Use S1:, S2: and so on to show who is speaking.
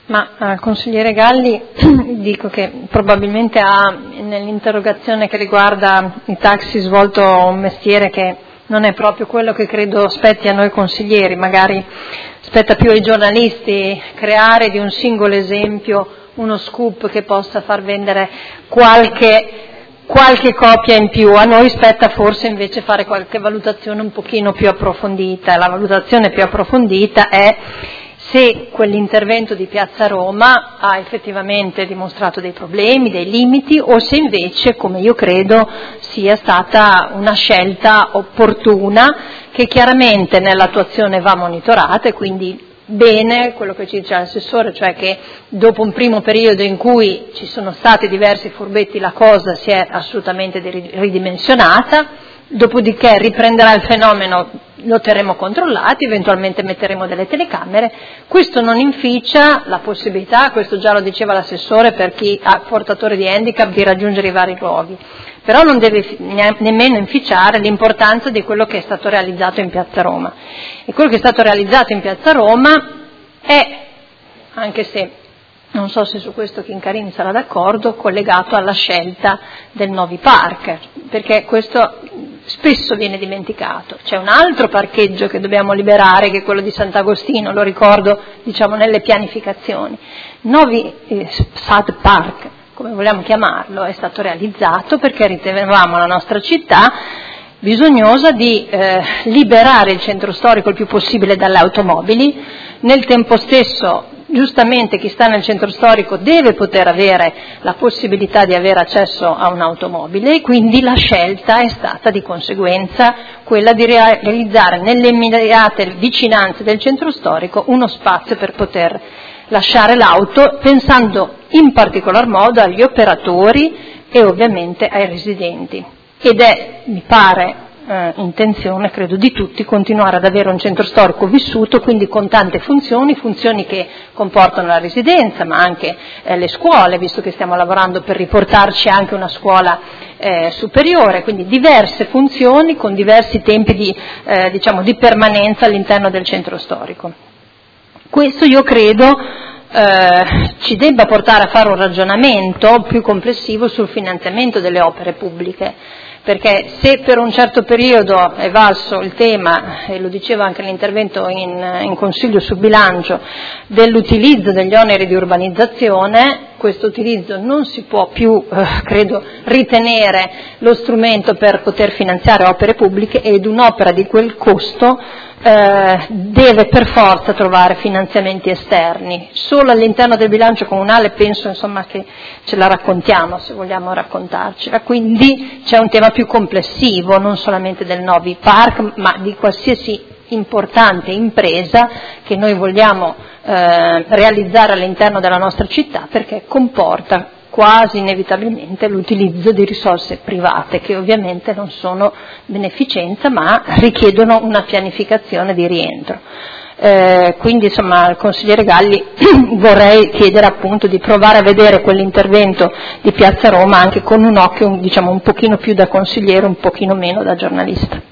S1: Ma al consigliere Galli dico che probabilmente ha nell'interrogazione che riguarda i taxi svolto un mestiere che non è proprio quello che credo spetti a noi consiglieri, magari spetta più ai giornalisti creare di un singolo esempio uno scoop che possa far vendere qualche copia in più. A noi spetta forse invece fare qualche valutazione un pochino più approfondita. La valutazione più approfondita è se quell'intervento di Piazza Roma ha effettivamente dimostrato dei problemi, dei limiti, o se invece, come io credo, sia stata una scelta opportuna che chiaramente nell'attuazione va monitorata, e quindi bene quello che ci dice l'assessore, cioè che dopo un primo periodo in cui ci sono stati diversi furbetti la cosa si è assolutamente ridimensionata. Dopodiché riprenderà il fenomeno, lo terremo controllati, eventualmente metteremo delle telecamere. Questo non inficia la possibilità, questo già lo diceva l'assessore, per chi ha portatore di handicap di raggiungere i vari luoghi, però non deve nemmeno inficiare l'importanza di quello che è stato realizzato in Piazza Roma. E quello che è stato realizzato in Piazza Roma è, anche se non so se su questo Chincarini sarà d'accordo, collegato alla scelta del Novi Park, perché questo spesso viene dimenticato. C'è un altro parcheggio che dobbiamo liberare, che è quello di Sant'Agostino, lo ricordo nelle pianificazioni. Novi Sad Park, come vogliamo chiamarlo, è stato realizzato perché ritenevamo la nostra città bisognosa di liberare il centro storico il più possibile dalle automobili. Nel tempo stesso, giustamente, chi sta nel centro storico deve poter avere la possibilità di avere accesso a un'automobile, e quindi la scelta è stata di conseguenza quella di realizzare nelle immediate vicinanze del centro storico uno spazio per poter lasciare l'auto, pensando in particolar modo agli operatori e ovviamente ai residenti. Ed è, mi pare, intenzione, credo, di tutti continuare ad avere un centro storico vissuto, quindi con tante funzioni che comportano la residenza, ma anche le scuole, visto che stiamo lavorando per riportarci anche una scuola superiore, quindi diverse funzioni con diversi tempi di permanenza all'interno del centro storico. Questo io credo ci debba portare a fare un ragionamento più complessivo sul finanziamento delle opere pubbliche, perché se per un certo periodo è valso il tema, e lo diceva anche l'intervento in Consiglio sul bilancio, dell'utilizzo degli oneri di urbanizzazione, questo utilizzo non si può più, credo, ritenere lo strumento per poter finanziare opere pubbliche, ed un'opera di quel costo deve per forza trovare finanziamenti esterni. Solo all'interno del bilancio comunale penso insomma che ce la raccontiamo, se vogliamo raccontarcela, quindi c'è un tema più complessivo, non solamente del Novi Park, ma di qualsiasi importante impresa che noi vogliamo realizzare all'interno della nostra città, perché comporta quasi inevitabilmente l'utilizzo di risorse private, che ovviamente non sono beneficenza ma richiedono una pianificazione di rientro. Quindi insomma al consigliere Galli vorrei chiedere appunto di provare a vedere quell'intervento di Piazza Roma anche con un occhio un pochino più da consigliere, un pochino meno da giornalista.